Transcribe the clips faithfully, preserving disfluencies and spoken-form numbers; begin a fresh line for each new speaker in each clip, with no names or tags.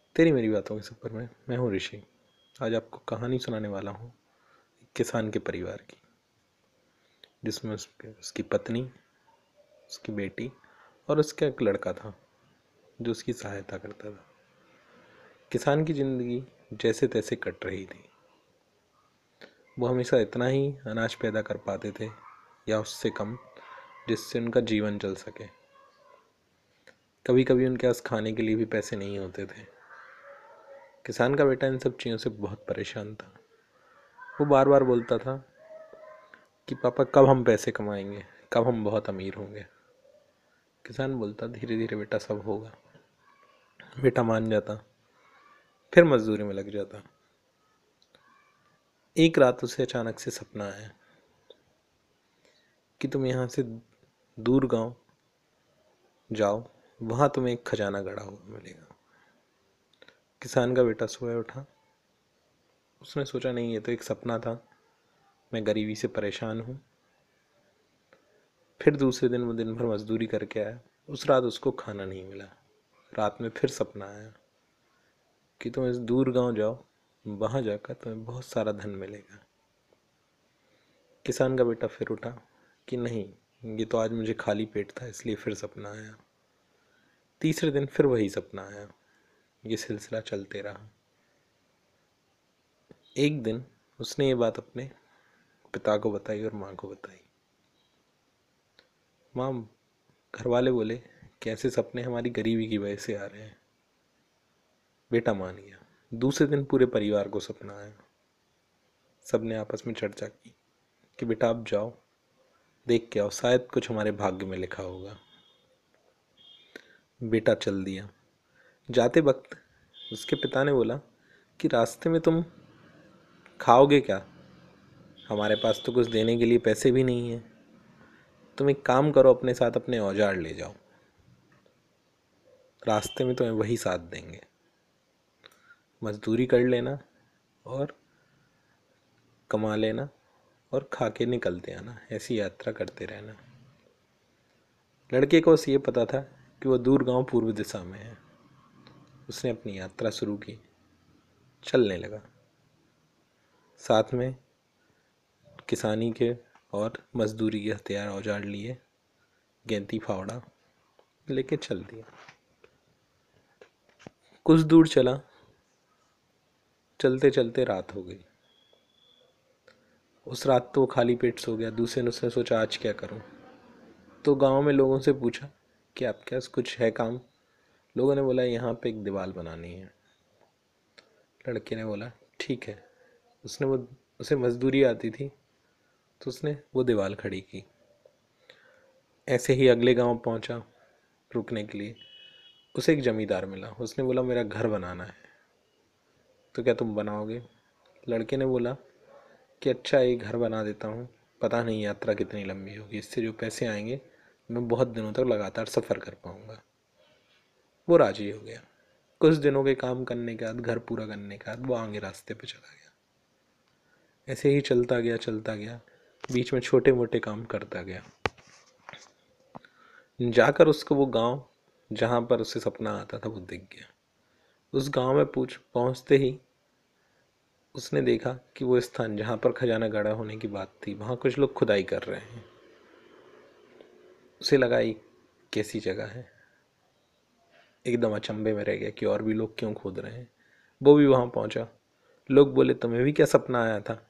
तेरी मेरी बातों के सफ़र में मैं हूँ ऋषि। आज आपको कहानी सुनाने वाला हूँ एक किसान के परिवार की, जिसमें उसके उसकी पत्नी, उसकी बेटी और उसका एक लड़का था जो उसकी सहायता करता था। किसान की ज़िंदगी जैसे तैसे कट रही थी। वो हमेशा इतना ही अनाज पैदा कर पाते थे या उससे कम, जिससे उनका जीवन चल सके। कभी कभी उनके पास खाने के लिए भी पैसे नहीं होते थे। किसान का बेटा इन सब चीज़ों से बहुत परेशान था। वो बार बार बोलता था कि पापा कब हम पैसे कमाएंगे, कब हम बहुत अमीर होंगे। किसान बोलता धीरे धीरे बेटा सब होगा। बेटा मान जाता, फिर मजदूरी में लग जाता। एक रात उसे अचानक से सपना आया कि तुम यहाँ से दूर गांव जाओ, वहाँ तुम्हें एक खजाना गड़ा हुआ मिलेगा। किसान का बेटा सोया उठा। उसने सोचा नहीं, ये तो एक सपना था, मैं गरीबी से परेशान हूँ। फिर दूसरे दिन वो दिन भर मजदूरी करके आया। उस रात उसको खाना नहीं मिला। रात में फिर सपना आया कि तुम इस दूर गांव जाओ, वहाँ जाकर तुम्हें बहुत सारा धन मिलेगा। किसान का बेटा फिर उठा कि नहीं, ये तो आज मुझे खाली पेट था, इसलिए फिर सपना आया। तीसरे दिन फिर वही सपना आया। ये सिलसिला चलते रहा। एक दिन उसने ये बात अपने पिता को बताई और माँ को बताई। माँ, घर वाले बोले कि ऐसे सपने हमारी गरीबी की वजह से आ रहे हैं। बेटा मान गया। दूसरे दिन पूरे परिवार को सपना आया। सबने आपस में चर्चा की कि बेटा अब जाओ, देख के आओ, शायद कुछ हमारे भाग्य में लिखा होगा। बेटा चल दिया। जाते वक्त उसके पिता ने बोला कि रास्ते में तुम खाओगे क्या, हमारे पास तो कुछ देने के लिए पैसे भी नहीं है। तुम एक काम करो, अपने साथ अपने औजार ले जाओ, रास्ते में तुम्हें वही साथ देंगे। मजदूरी कर लेना और कमा लेना और खा के निकलते आना, ऐसी यात्रा करते रहना। लड़के को बस ये पता था कि वह दूर गांव पूर्व दिशा में है। उसने अपनी यात्रा शुरू की, चलने लगा। साथ में किसानी के और मजदूरी के हथियार औजार लिए, गेंती फावड़ा लेके चल दिया। कुछ दूर चला। चलते चलते रात हो गई। उस रात तो वो खाली पेट सो गया। दूसरे दिन उसने सोचा आज क्या करूं, तो गांव में लोगों से पूछा कि आपके पास कुछ है काम। लोगों ने बोला यहाँ पे एक दीवार बनानी है। लड़के ने बोला ठीक है। उसने वो उसे मजदूरी आती थी, तो उसने वो दीवार खड़ी की। ऐसे ही अगले गांव पहुंचा रुकने के लिए। उसे एक जमींदार मिला। उसने बोला मेरा घर बनाना है, तो क्या तुम बनाओगे? लड़के ने बोला कि अच्छा, एक घर बना देता हूँ, पता नहीं यात्रा कितनी लंबी होगी, इससे जो पैसे आएंगे मैं बहुत दिनों तक लगातार सफ़र कर पाऊँगा। वो राजी हो गया। कुछ दिनों के काम करने के बाद, घर पूरा करने के बाद वो आगे रास्ते पे चला गया। ऐसे ही चलता गया चलता गया, बीच में छोटे मोटे काम करता गया। जाकर उसको वो गांव जहाँ पर उसे सपना आता था वो दिख गया। उस गांव में पूछ पहुँचते ही उसने देखा कि वो स्थान जहाँ पर खजाना गाड़ा होने की बात थी, वहाँ कुछ लोग खुदाई कर रहे हैं। उसे लगा ये कैसी जगह है। एकदम अचंभे में रह गया कि और भी लोग क्यों खोद रहे हैं। वो भी वहाँ पहुँचा। लोग बोले तुम्हें भी क्या सपना आया था?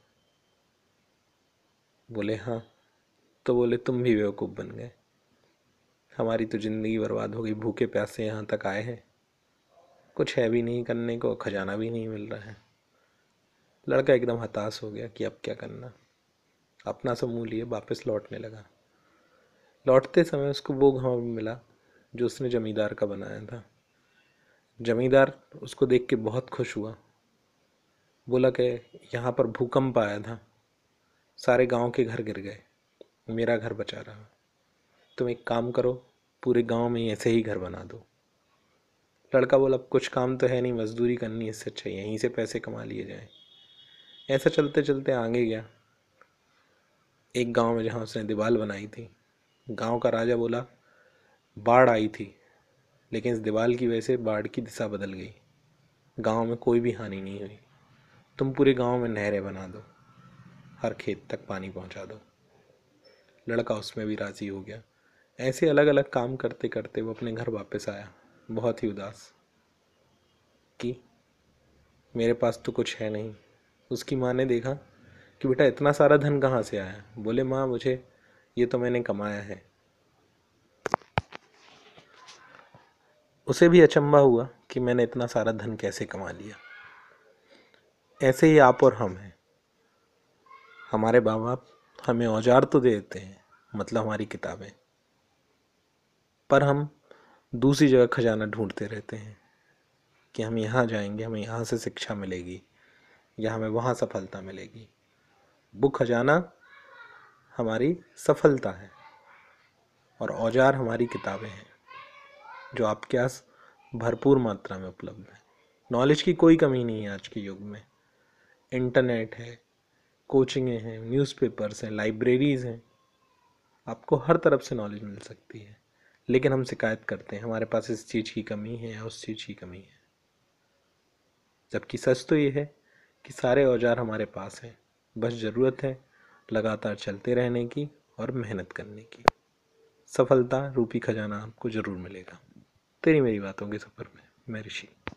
बोले हाँ। तो बोले तुम भी बेवकूफ़ बन गए, हमारी तो ज़िंदगी बर्बाद हो गई, भूखे प्यासे यहाँ तक आए हैं, कुछ है भी नहीं करने को, खजाना भी नहीं मिल रहा है। लड़का एकदम हताश हो गया कि अब क्या करना। अपना सब मुँह लिए वापस लौटने लगा। लौटते समय उसको वो गाँव मिला जो उसने जमींदार का बनाया था। जमींदार उसको देख के बहुत खुश हुआ। बोला कि यहाँ पर भूकंप आया था, सारे गांव के घर गिर गए, मेरा घर बचा रहा। तुम एक काम करो, पूरे गांव में ऐसे ही घर बना दो। लड़का बोला कुछ काम तो है नहीं, मजदूरी करनी, इससे अच्छा यहीं से पैसे कमा लिए जाए। ऐसा चलते चलते आगे गया। एक गांव में जहाँ उसने दीवार बनाई थी, गांव का राजा बोला बाढ़ आई थी, लेकिन इस दीवार की वजह से बाढ़ की दिशा बदल गई। गांव में कोई भी हानि नहीं हुई। तुम पूरे गांव में नहरें बना दो, हर खेत तक पानी पहुंचा दो। लड़का उसमें भी राज़ी हो गया। ऐसे अलग अलग काम करते करते वो अपने घर वापस आया, बहुत ही उदास कि मेरे पास तो कुछ है नहीं। उसकी माँ ने देखा कि बेटा इतना सारा धन कहाँ से आया। बोले माँ, मुझे ये तो मैंने कमाया है। उसे भी अचंभा हुआ कि मैंने इतना सारा धन कैसे कमा लिया। ऐसे ही आप और हम हैं। हमारे माँ बाप हमें औजार तो दे देते हैं, मतलब हमारी किताबें, पर हम दूसरी जगह खजाना ढूंढते रहते हैं कि हम यहाँ जाएंगे, हमें यहाँ से शिक्षा मिलेगी या हमें वहाँ सफलता मिलेगी। वो खजाना हमारी सफलता है और औजार हमारी किताबें हैं, जो आपके पास भरपूर मात्रा में उपलब्ध है। नॉलेज की कोई कमी नहीं है आज के युग में। इंटरनेट है, कोचिंगें हैं, न्यूज़पेपर्स हैं, लाइब्रेरीज़ हैं, आपको हर तरफ से नॉलेज मिल सकती है। लेकिन हम शिकायत करते हैं हमारे पास इस चीज़ की कमी है या उस चीज़ की कमी है, जबकि सच तो ये है कि सारे औजार हमारे पास हैं। बस ज़रूरत है लगातार चलते रहने की और मेहनत करने की। सफलता रूपी खजाना आपको ज़रूर मिलेगा। तेरी मेरी बातों के सफ़र में मैं ऋषि।